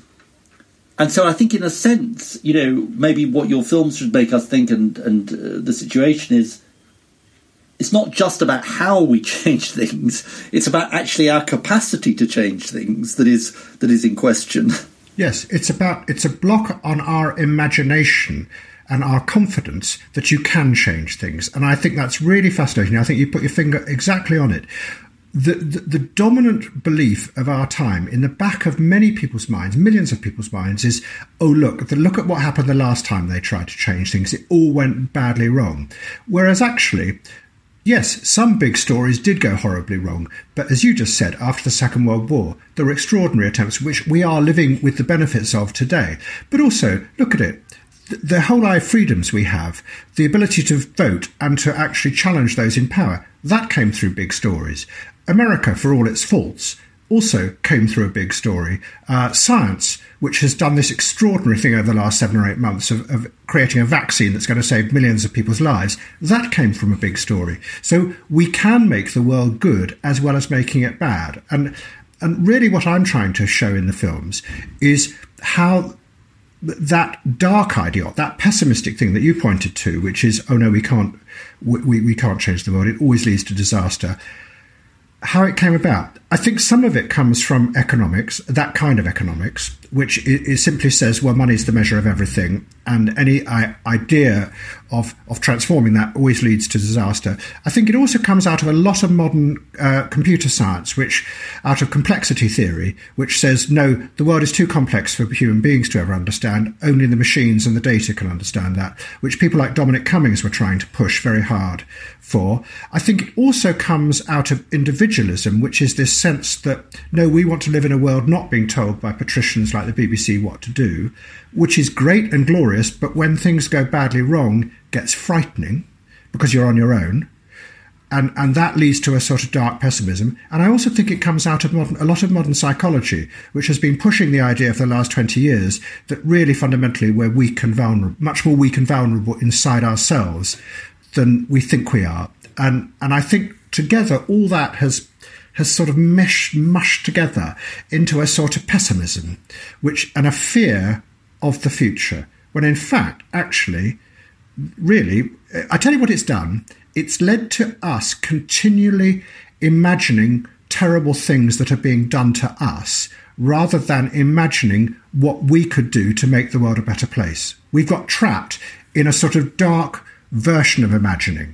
and so I think in a sense, you know, maybe what your films should make us think, and, and uh, the situation is, it's not just about how we change things, it's about actually our capacity to change things that is that is in question. Yes, it's about, it's a block on our imagination and our confidence that you can change things. And I think that's really fascinating. I think you put your finger exactly on it. The, the, the dominant belief of our time in the back of many people's minds, millions of people's minds, is, oh, look, the, look at what happened the last time they tried to change things. It all went badly wrong. Whereas actually, yes, some big stories did go horribly wrong. But as you just said, after the Second World War, there were extraordinary attempts, which we are living with the benefits of today. But also, look at it. The whole eye of freedoms we have, the ability to vote and to actually challenge those in power, that came through big stories. America, for all its faults, also came through a big story. Uh, science, which has done this extraordinary thing over the last seven or eight months of, of creating a vaccine that's going to save millions of people's lives, that came from a big story. So we can make the world good as well as making it bad. And and really what I'm trying to show in the films is how that dark idea, that pessimistic thing that you pointed to, which is, oh no, we can't, we, we can't change the world. It always leads to disaster. How it came about. I think some of it comes from economics, that kind of economics, which it, it simply says, well, money's the measure of everything, and any I, idea of, of transforming that always leads to disaster. I think it also comes out of a lot of modern uh, computer science, which out of complexity theory, which says, no, the world is too complex for human beings to ever understand. Only the machines and the data can understand that, which people like Dominic Cummings were trying to push very hard for. I think it also comes out of individualism, which is this sense that, no, we want to live in a world not being told by patricians like the B B C what to do, which is great and glorious, but when things go badly wrong, gets frightening because you're on your own. And and that leads to a sort of dark pessimism. And I also think it comes out of modern, a lot of modern psychology, which has been pushing the idea for the last twenty years that really fundamentally we're weak and vulnerable, much more weak and vulnerable inside ourselves than we think we are. And and I think together all that has has sort of meshed, mushed together into a sort of pessimism, which and a fear of the future, when in fact, actually, really, I tell you what it's done. It's led to us continually imagining terrible things that are being done to us, rather than imagining what we could do to make the world a better place. We've got trapped in a sort of dark version of imagining,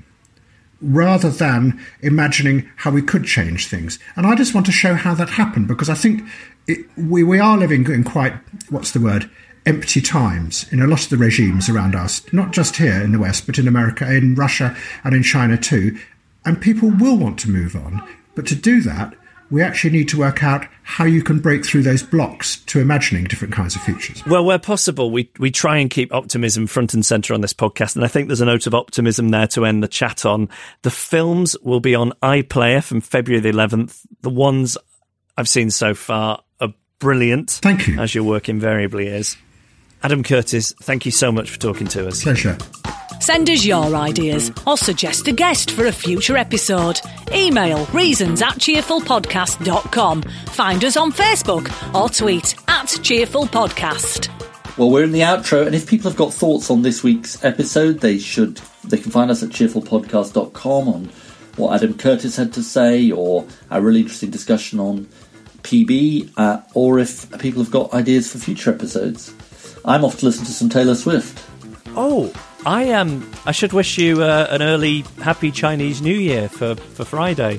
rather than imagining how we could change things. And I just want to show how that happened, because I think it, we, we are living in quite, what's the word, empty times in a lot of the regimes around us, not just here in the West, but in America, in Russia and in China too. And people will want to move on. But to do that, we actually need to work out how you can break through those blocks to imagining different kinds of futures. Well, where possible, we, we try and keep optimism front and centre on this podcast, and I think there's a note of optimism there to end the chat on. The films will be on iPlayer from February the eleventh. The ones I've seen so far are brilliant. Thank you. As your work invariably is. Adam Curtis, thank you so much for talking to us. Pleasure. Send us your ideas or suggest a guest for a future episode. Email reasons at cheerful podcast dot com. Find us on Facebook or tweet at Cheerful Podcast. Well, we're in the outro, and if people have got thoughts on this week's episode, they should they can find us at cheerful podcast dot com on what Adam Curtis had to say, or a really interesting discussion on P B, uh, or if people have got ideas for future episodes. I'm off to listen to some Taylor Swift. Oh, I am. Um, I should wish you uh, an early happy Chinese New Year for, for Friday.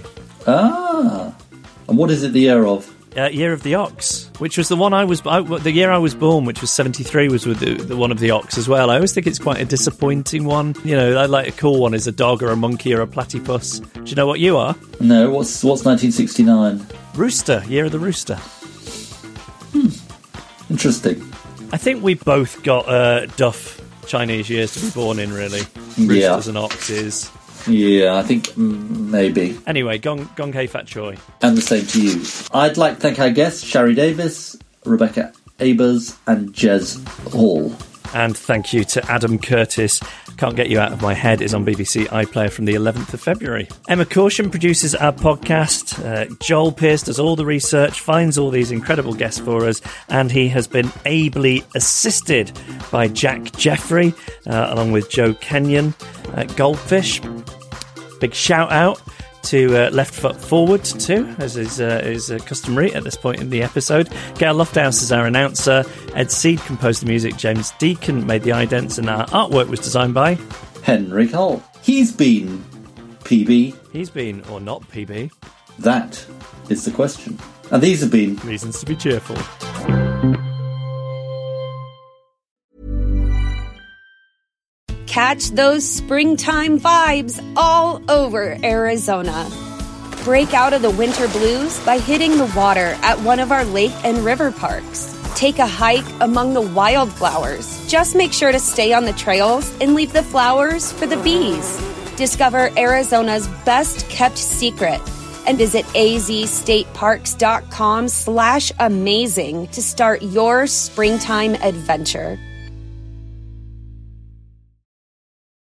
Ah, and what is it the year of? Uh, year of the Ox, which was the one I was. I, the year I was born, which was seventy-three, was with the, the one of the Ox as well. I always think it's quite a disappointing one. You know, I like a cool one is a dog or a monkey or a platypus. Do you know what you are? No. What's what's nineteen sixty-nine? Rooster. Year of the Rooster. Hmm. Interesting. I think we both got uh, Duff Chinese years to be born in, really. Roosters yeah. and Oxes. Yeah, I think mm, maybe. Anyway, Gong, Gong Hei Fat Choi. And the same to you. I'd like to thank our guests, Shari Davis, Rebecca Abers, and Jez Hall. And thank you to Adam Curtis. Can't Get You Out of My Head is on B B C iPlayer from the eleventh of February. Emma Caution produces our podcast. Uh, Joel Pearce does all the research, finds all these incredible guests for us, and he has been ably assisted by Jack Jeffrey, uh, along with Joe Kenyon at Goldfish. Big shout out to uh, Left Foot Forward too, as is, uh, is uh, customary at this point in the episode. Gail Lofthouse is our announcer. Ed Seed composed the music. James Deacon made the idents, and our artwork was designed by Henry Cole. He's been P B. He's been, or not P B. That is the question. And these have been Reasons to be Cheerful. Catch those springtime vibes all over Arizona. Break out of the winter blues by hitting the water at one of our lake and river parks. Take a hike among the wildflowers. Just make sure to stay on the trails and leave the flowers for the bees. Discover Arizona's best kept secret and visit azstateparks.com slash amazing to start your springtime adventure.